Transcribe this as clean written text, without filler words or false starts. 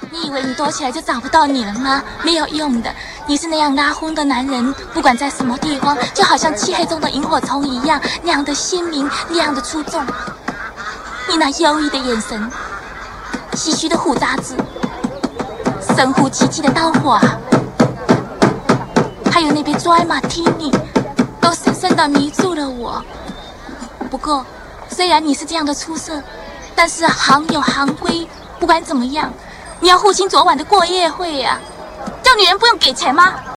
你以为你躲起来就找不到你了吗？没有用的，你是那样拉昏的男人，不管在什么地方，就好像漆黑中的萤火虫一样，那样的鲜明，那样的出众。你那忧郁的眼神，唏嘘的胡渣子，神乎其技的刀火啊，还有那杯dry martini，都深深地迷住了我。不过，虽然你是这样的出色，但是行有行规，不管怎么样，你要付清昨晚的过夜费呀。叫女人不用给钱吗？